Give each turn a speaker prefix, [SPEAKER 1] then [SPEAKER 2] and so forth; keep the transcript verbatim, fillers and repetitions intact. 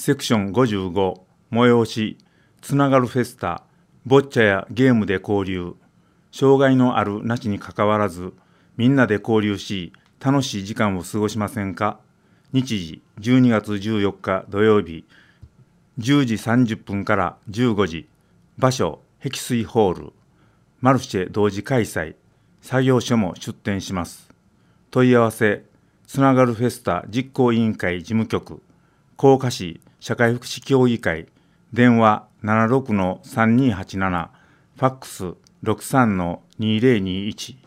[SPEAKER 1] セクションごじゅうご催しつながるフェスタボッチャやゲームで交流障害のあるなしにかかわらずみんなで交流し楽しい時間を過ごしませんか。日時じゅうにがつじゅうよっか土曜日じゅうじさんじゅっぷんからじゅうごじ場所碧水ホールマルシェ同時開催作業所も出展します。問い合わせつながるフェスタ実行委員会事務局甲賀市社会福祉協議会電話 ななじゅうろくのさんにーはちなな ファックス ろくさんのにーぜろにーいち